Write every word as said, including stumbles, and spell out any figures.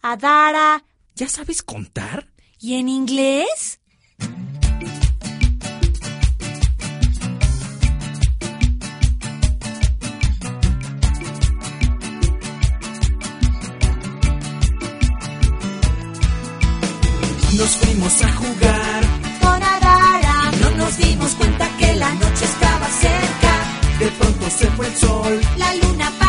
Adara. ¿Ya sabes contar? ¿Y en inglés? Nos fuimos a jugar Con Adara. y no nos dimos cuenta que la noche estaba cerca. De pronto se fue el sol. La luna